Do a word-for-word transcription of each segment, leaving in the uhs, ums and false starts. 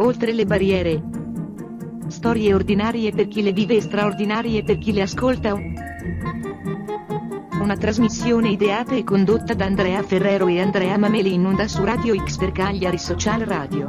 Oltre le barriere. Storie ordinarie per chi le vive e straordinarie per chi le ascolta. Una trasmissione ideata e condotta da Andrea Ferrero e Andrea Mameli in onda su Radio X per Cagliari Social Radio.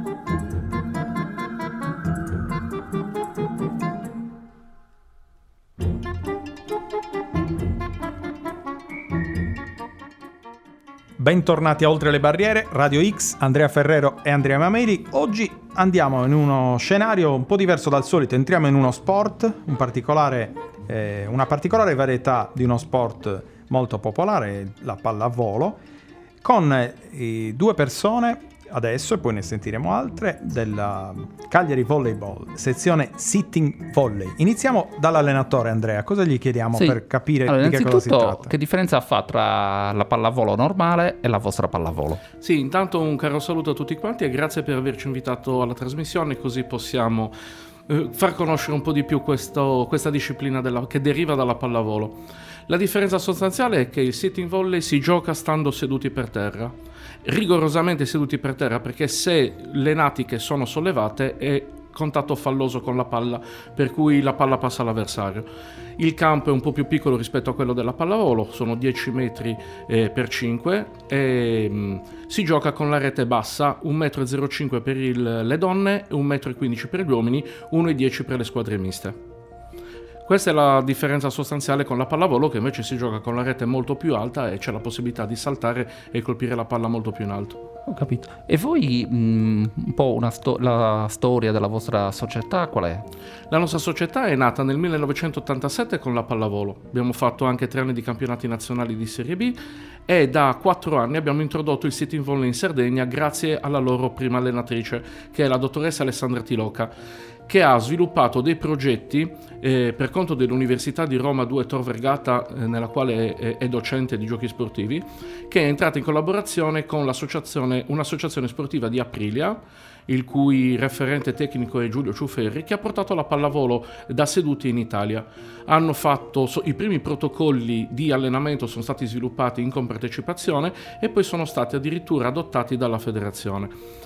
Bentornati a Oltre le Barriere, Radio X, Andrea Ferrero e Andrea Mameli. Oggi andiamo in uno scenario un po' diverso dal solito, entriamo in uno sport, in particolare, eh, una particolare varietà di uno sport molto popolare, la pallavolo, con eh, due persone, adesso e poi ne sentiremo altre, della Cagliari Volleyball, sezione sitting volley. Iniziamo dall'allenatore Andrea, cosa gli chiediamo sì. per capire allora, di che cosa si tratta? Che differenza fa tra la pallavolo normale e la vostra pallavolo? Sì, intanto un caro saluto a tutti quanti e grazie per averci invitato alla trasmissione, così possiamo eh, far conoscere un po' di più questo, questa disciplina della, che deriva dalla pallavolo. La differenza sostanziale è che il sitting volley si gioca stando seduti per terra, rigorosamente seduti per terra, perché se le natiche sono sollevate è contatto falloso con la palla, per cui la palla passa all'avversario. Il campo è un po' più piccolo rispetto a quello della pallavolo, sono dieci metri eh, per cinque e mh, si gioca con la rete bassa, un metro e zero cinque per il, le donne e un metro e quindici per gli uomini, uno e dieci per le squadre miste. Questa è la differenza sostanziale con la pallavolo, che invece si gioca con la rete molto più alta e c'è la possibilità di saltare e colpire la palla molto più in alto. Ho capito. E voi mh, un po' una sto- la storia della vostra società qual è? La nostra società è nata nel millenovecentottantasette con la pallavolo. Abbiamo fatto anche tre anni di campionati nazionali di Serie B e da quattro anni abbiamo introdotto il sitting volley in Sardegna grazie alla loro prima allenatrice, che è la dottoressa Alessandra Tiloca, che ha sviluppato dei progetti eh, per conto dell'Università di Roma due Tor Vergata, eh, nella quale è, è docente di giochi sportivi, che è entrata in collaborazione con l'associazione, un'associazione sportiva di Aprilia, il cui referente tecnico è Giulio Ciuferri, che ha portato la pallavolo da seduti in Italia. Hanno fatto so, i primi protocolli di allenamento sono stati sviluppati in compartecipazione e poi sono stati addirittura adottati dalla federazione.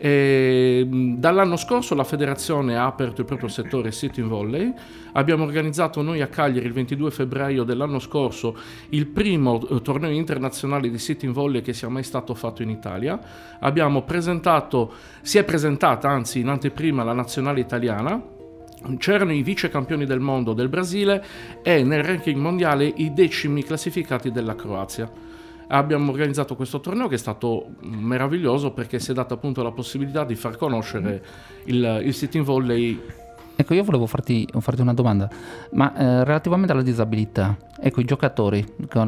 E dall'anno scorso la federazione ha aperto il proprio settore sitting volley. Abbiamo organizzato noi a Cagliari il ventidue febbraio dell'anno scorso il primo torneo internazionale di sitting volley che sia mai stato fatto in Italia. Abbiamo presentato, si è presentata anzi in anteprima la nazionale italiana. C'erano i vice campioni del mondo del Brasile e nel ranking mondiale i decimi classificati della Croazia. Abbiamo organizzato questo torneo che è stato meraviglioso perché si è data appunto la possibilità di far conoscere il, il sitting volley. Ecco, io volevo farti, farti una domanda, ma eh, relativamente alla disabilità, ecco, i giocatori,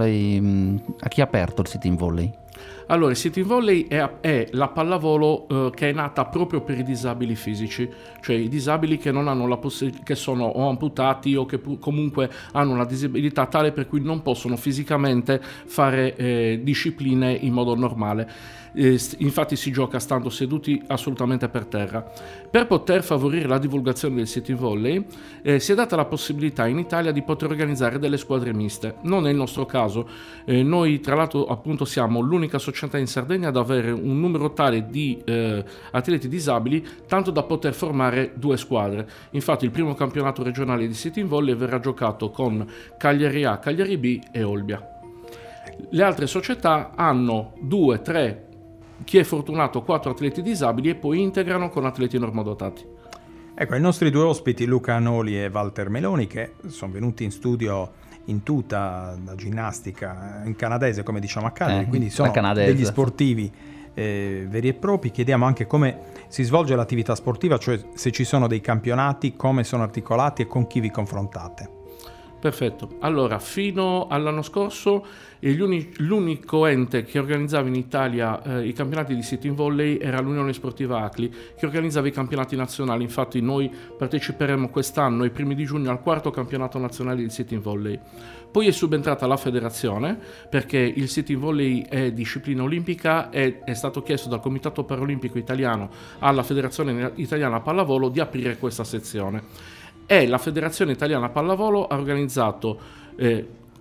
a chi ha aperto il sitting volley? Allora, il sitting volley è, è la pallavolo eh, che è nata proprio per i disabili fisici, cioè i disabili che non hanno la possibilità, che sono o amputati o che pu- comunque hanno una disabilità tale per cui non possono fisicamente fare eh, discipline in modo normale. Eh, infatti si gioca stando seduti assolutamente per terra. Per poter favorire la divulgazione del sitting volley eh, si è data la possibilità in Italia di poter organizzare delle squadre miste. Non è il nostro caso, eh, noi tra l'altro appunto siamo l'unica società in Sardegna ad avere un numero tale di eh, atleti disabili tanto da poter formare due squadre. Infatti il primo campionato regionale di sitting volley verrà giocato con Cagliari A, Cagliari B e Olbia. Le altre società hanno due, tre, chi è fortunato quattro atleti disabili e poi integrano con atleti normodotati. Ecco, i nostri due ospiti Luca Anoli e Walter Meloni, che sono venuti in studio in tuta da ginnastica in canadese, come diciamo a Cagliari, eh, quindi sono degli sportivi eh, veri e propri. Chiediamo anche come si svolge l'attività sportiva, cioè se ci sono dei campionati, come sono articolati e con chi vi confrontate. Perfetto. Allora, fino all'anno scorso l'unico ente che organizzava in Italia eh, i campionati di sitting volley era l'Unione Sportiva Acli, che organizzava i campionati nazionali. Infatti noi parteciperemo quest'anno, ai primi di giugno, al quarto campionato nazionale di sitting volley. Poi è subentrata la federazione, perché il sitting volley è disciplina olimpica e è stato chiesto dal Comitato Paralimpico Italiano alla Federazione Italiana Pallavolo di aprire questa sezione. E la Federazione Italiana Pallavolo ha organizzato eh,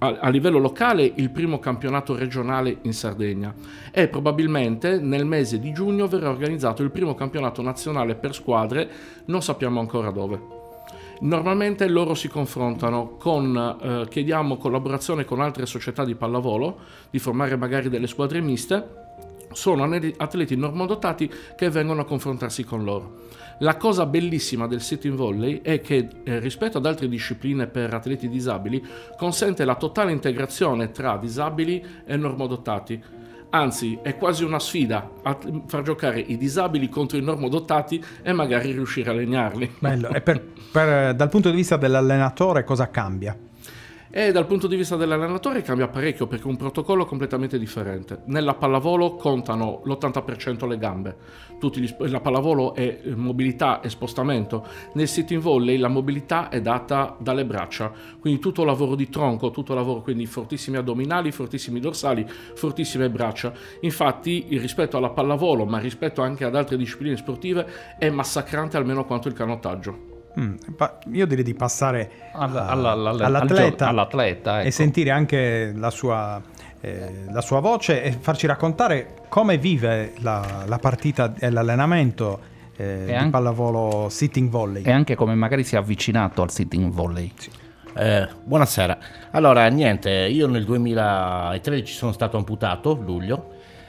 a, a livello locale il primo campionato regionale in Sardegna e probabilmente nel mese di giugno verrà organizzato il primo campionato nazionale per squadre, non sappiamo ancora dove. Normalmente loro si confrontano con, eh, chiediamo collaborazione con altre società di pallavolo, di formare magari delle squadre miste, sono atleti normodotati che vengono a confrontarsi con loro. La cosa bellissima del sitting volley è che eh, rispetto ad altre discipline per atleti disabili consente la totale integrazione tra disabili e normodotati. Anzi, è quasi una sfida a far giocare i disabili contro i normodotati e magari riuscire a legnarli. Bello. E per, per, dal punto di vista dell'allenatore cosa cambia? E dal punto di vista dell'allenatore cambia parecchio perché è un protocollo completamente differente. Nella pallavolo contano l'ottanta per cento le gambe. Tutti gli, la pallavolo è mobilità e spostamento. Nel sitting volley la mobilità è data dalle braccia, quindi tutto lavoro di tronco, tutto lavoro, quindi fortissimi addominali, fortissimi dorsali, fortissime braccia. Infatti rispetto alla pallavolo, ma rispetto anche ad altre discipline sportive, è massacrante almeno quanto il canottaggio. Mm, io direi di passare alla, alla, alla, all'atleta, all'atleta ecco. E sentire anche la sua, eh, la sua voce e farci raccontare come vive la, la partita e l'allenamento eh, di anche, pallavolo sitting volley. E anche come magari si è avvicinato al sitting volley. Sì. Eh, buonasera. Allora, niente, io nel duemilatredici sono stato amputato, luglio.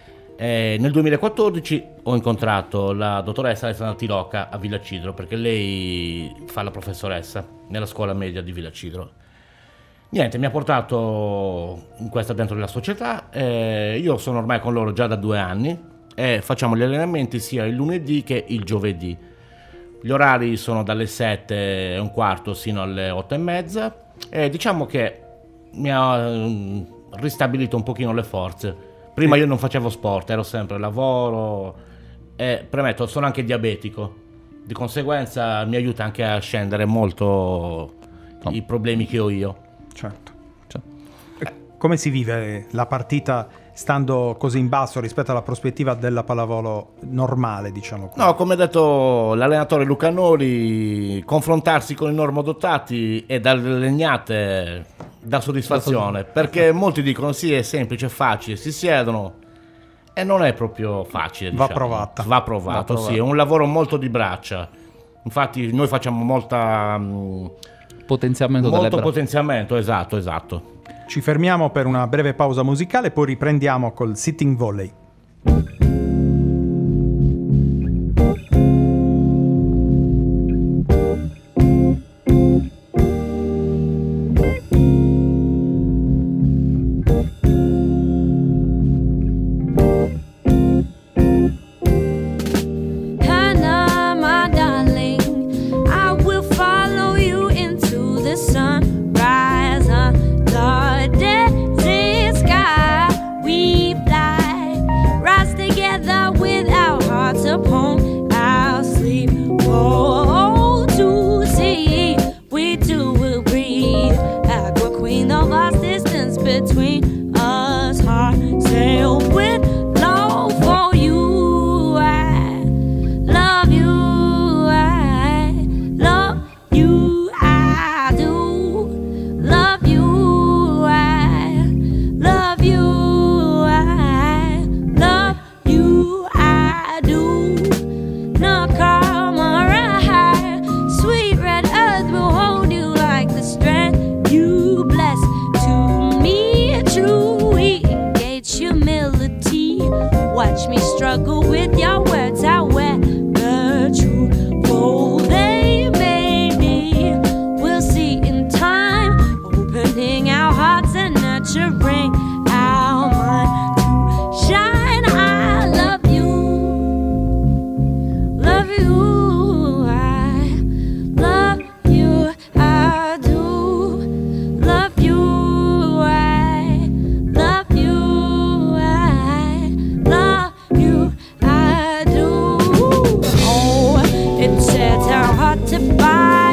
Eh, nel duemilaquattordici ho incontrato la dottoressa Alessandra Tirocca a Villacidro perché lei fa la professoressa nella scuola media di Villacidro. Niente, mi ha portato in questa dentro della società. Eh, io sono ormai con loro già da due anni e facciamo gli allenamenti sia il lunedì che il giovedì. Gli orari sono dalle sette e un quarto sino alle otto e mezza e diciamo che mi ha um, ristabilito un pochino le forze. Prima io non facevo sport, ero sempre lavoro e premetto, sono anche diabetico, di conseguenza mi aiuta anche a scendere molto no. i problemi che ho io. Certo. certo. Come si vive la partita stando così in basso rispetto alla prospettiva della pallavolo normale, diciamo così? No, come ha detto l'allenatore Luca Nori, confrontarsi con i normodotati e dalle legnate dà soddisfazione, perché molti dicono sì, è semplice, è facile, si siedono e non è proprio facile, diciamo. Va provata. Va provato, Va provato. Sì, è un lavoro molto di braccia. Infatti noi facciamo molta potenziamento molto delle braccia. potenziamento, esatto, esatto. Ci fermiamo per una breve pausa musicale, poi riprendiamo col sitting volley.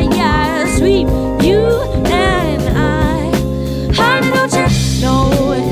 Sweet, you and I. Honey, don't you know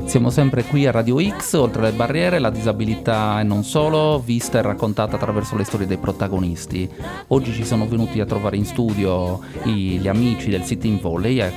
Siamo sempre qui a Radio X, oltre le barriere, la disabilità e non solo, vista e raccontata attraverso le storie dei protagonisti. Oggi ci sono venuti a trovare in studio i, gli amici del Sitting Volley e,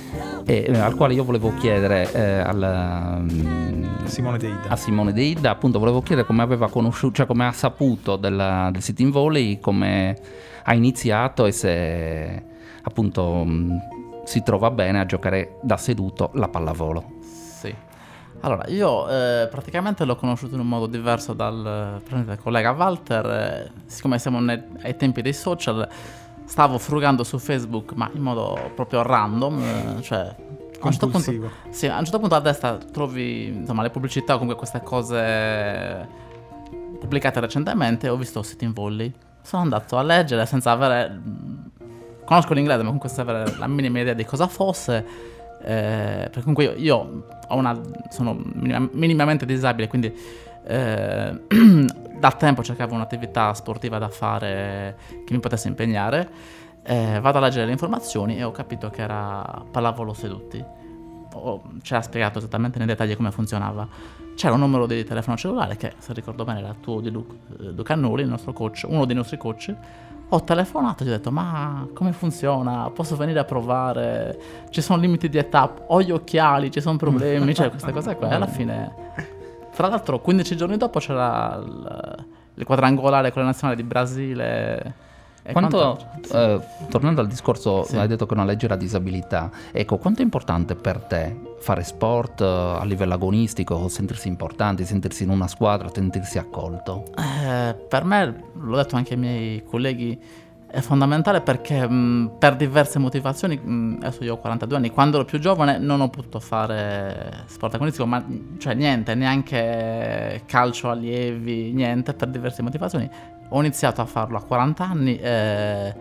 e al quale io volevo chiedere eh, al, Simone De Ida. a Simone De Ida, appunto volevo chiedere come aveva conosciuto, cioè come ha saputo della, del Sitting Volley, come ha iniziato e se appunto si trova bene a giocare da seduto la pallavolo. Sì. Allora, io eh, praticamente l'ho conosciuto in un modo diverso dal, dal collega Walter. Eh, siccome siamo nei, ai tempi dei social, stavo frugando su Facebook, ma in modo proprio random, eh, cioè a un certo punto, sì, a un certo punto a destra trovi insomma le pubblicità o comunque queste cose pubblicate recentemente. Ho visto Sitting Volley, sono andato a leggere senza avere, conosco l'inglese ma comunque senza avere la minima idea di cosa fosse. Eh, perché comunque io, io ho una, sono minima, minimamente disabile, quindi eh, da tempo cercavo un'attività sportiva da fare che mi potesse impegnare. Eh, vado a leggere le informazioni e ho capito che era pallavolo seduti. Ho, c'era spiegato esattamente nei dettagli come funzionava. C'era un numero di telefono cellulare che, se ricordo bene, era il tuo di Luca, Luca Annuli, il nostro coach, uno dei nostri coach. Ho telefonato e gli ho detto: ma come funziona? Posso venire a provare? Ci sono limiti di età, ho gli occhiali, ci sono problemi, cioè queste cose qua. E alla fine, tra l'altro, quindici giorni dopo c'era il, il quadrangolare con la nazionale di Brasile. E quanto, sì. eh, tornando al discorso, Sì. hai detto che è una leggera disabilità, ecco, quanto è importante per te fare sport eh, a livello agonistico, sentirsi importanti, sentirsi in una squadra, sentirsi accolto? Eh, per me, l'ho detto anche ai miei colleghi, è fondamentale perché mh, per diverse motivazioni, mh, adesso io ho quarantadue anni, quando ero più giovane non ho potuto fare sport agonistico, ma cioè niente, neanche calcio allievi, niente, per diverse motivazioni. Ho iniziato a farlo a quaranta anni, eh,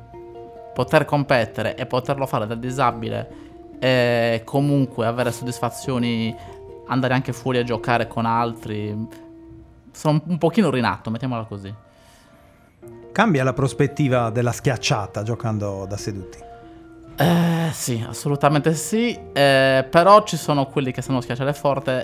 poter competere e poterlo fare da disabile e comunque avere soddisfazioni, andare anche fuori a giocare con altri, sono un pochino rinato, mettiamola così. Cambia la prospettiva della schiacciata giocando da seduti? Eh, sì, assolutamente sì, eh, però ci sono quelli che sanno schiacciare forte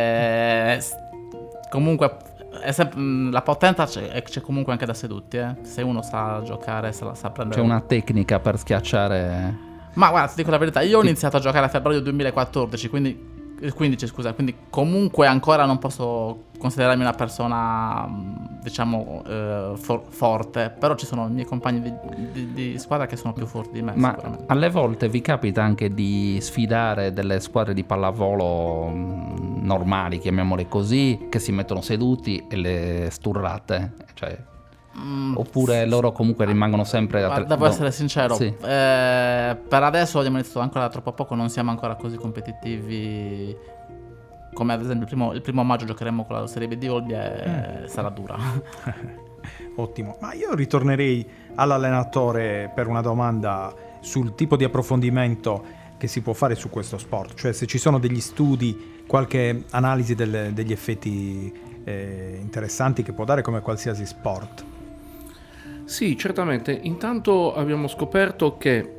e s- comunque è sempre, la potenza c'è, c'è comunque anche da seduti, eh. Se uno sa giocare, se la sa prendere. C'è una tecnica per schiacciare? Ma guarda, ti dico la verità, io ho iniziato a giocare a febbraio duemilaquattordici, quindi il quindici scusa, quindi comunque ancora non posso considerarmi una persona, diciamo, eh, for- forte, però ci sono i miei compagni di, di, di squadra che sono più forti di me. Ma sicuramente. alle volte vi capita anche di sfidare delle squadre di pallavolo mh, normali, chiamiamole così, che si mettono seduti e le sturrate, cioè, Mm, oppure loro comunque rimangono sempre... Guarda, attre- devo no. essere sincero, Sì. eh, per adesso abbiamo iniziato ancora troppo poco, non siamo ancora così competitivi come ad esempio il primo, il primo maggio giocheremo con la Serie B di Olbia e sarà dura. Ottimo, ma io ritornerei all'allenatore per una domanda sul tipo di approfondimento che si può fare su questo sport, cioè se ci sono degli studi, qualche analisi delle- degli effetti eh, interessanti che può dare come qualsiasi sport. Sì, certamente. Intanto abbiamo scoperto che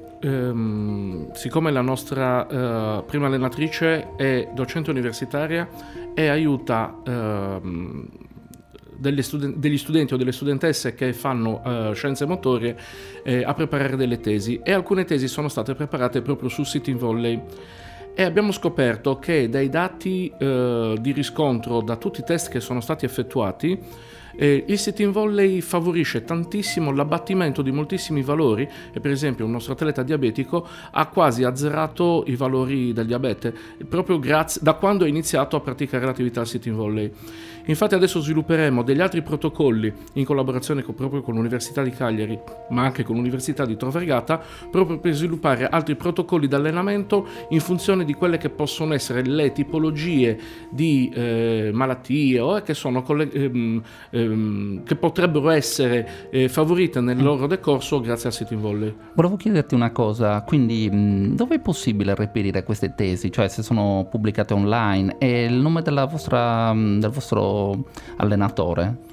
ehm, siccome la nostra eh, prima allenatrice è docente universitaria e aiuta ehm, degli, studen- degli studenti o delle studentesse che fanno eh, scienze motorie eh, a preparare delle tesi, e alcune tesi sono state preparate proprio sul Sitting Volley. E abbiamo scoperto che dai dati eh, di riscontro, da tutti i test che sono stati effettuati, eh, il Sitting Volley favorisce tantissimo l'abbattimento di moltissimi valori, e per esempio un nostro atleta diabetico ha quasi azzerato i valori del diabete proprio grazie, da quando ha iniziato a praticare l'attività al Sitting Volley. Infatti adesso svilupperemo degli altri protocolli in collaborazione con, proprio con l'Università di Cagliari, ma anche con l'Università di Tor Vergata, proprio per sviluppare altri protocolli di allenamento in funzione di quelle che possono essere le tipologie di eh, malattie o che sono coll- ehm, ehm, che potrebbero essere eh, favorite nel loro decorso grazie al Sitting Volley. Volevo chiederti una cosa, quindi mh, dove è possibile reperire queste tesi? Cioè se sono pubblicate online, e il nome della vostra, mh, del vostro allenatore?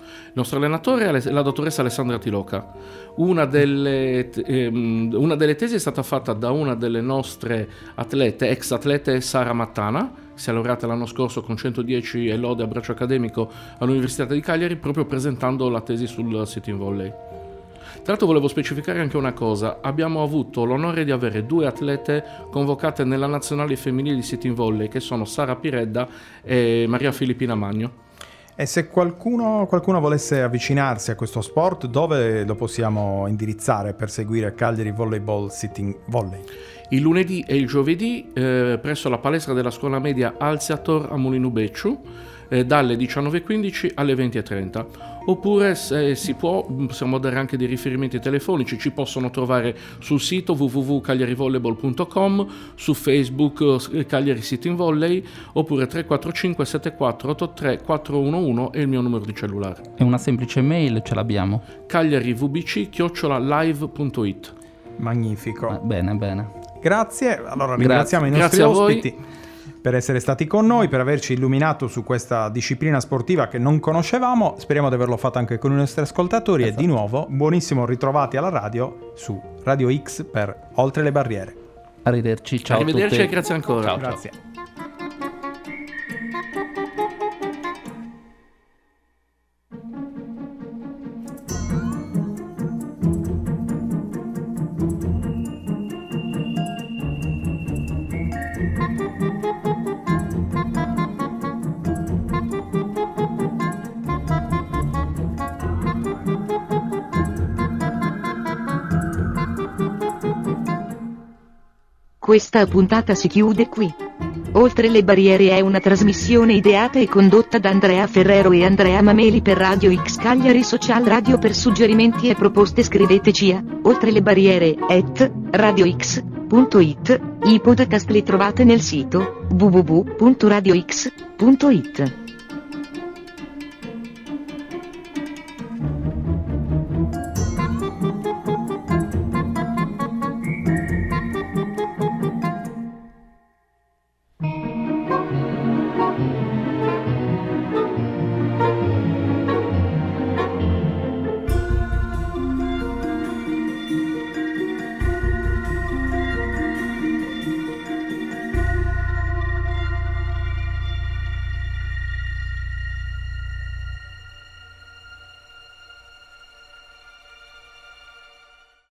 Il nostro allenatore è la dottoressa Alessandra Tiloca. Una delle, ehm, una delle tesi è stata fatta da una delle nostre atlete, ex atlete Sara Mattana, si è laureata l'anno scorso con centodieci e lode a braccio accademico all'Università di Cagliari, proprio presentando la tesi sul sitting volley. Tra l'altro volevo specificare anche una cosa: abbiamo avuto l'onore di avere due atlete convocate nella nazionale femminile di sitting volley, che sono Sara Piredda e Maria Filippina Magno. E se qualcuno, qualcuno volesse avvicinarsi a questo sport, dove lo possiamo indirizzare per seguire Cagliari Volleyball Sitting Volley? Il lunedì e il giovedì eh, presso la palestra della scuola media Alziator a Mulinu Becciu, eh, dalle diciannove e quindici alle venti e trenta. Oppure, se si può, possiamo dare anche dei riferimenti telefonici. Ci possono trovare sul sito w w w punto cagliari volleyball punto com, su Facebook eh, Cagliari Sitting Volley, oppure tre quattro cinque sette quattro otto tre quattro uno uno è il mio numero di cellulare. E una semplice mail ce l'abbiamo. cagliarivbc chiocciola live punto it. Magnifico. Eh, bene, bene. Grazie, allora ringraziamo i nostri Grazie a ospiti voi per essere stati con noi, per averci illuminato su questa disciplina sportiva che non conoscevamo. Speriamo di averlo fatto anche con i nostri ascoltatori. Esatto. E di nuovo, buonissimo ritrovati alla radio su Radio X per Oltre le Barriere. Arrivederci, ciao Arrivederci a tutti. e grazie ancora. Ciao, Grazie. ciao. Questa puntata si chiude qui. Oltre le Barriere è una trasmissione ideata e condotta da Andrea Ferrero e Andrea Mameli per Radio X Cagliari Social Radio. Per suggerimenti e proposte scriveteci a oltre le barriere at radiox punto it. I podcast li trovate nel sito w w w punto radiox punto it.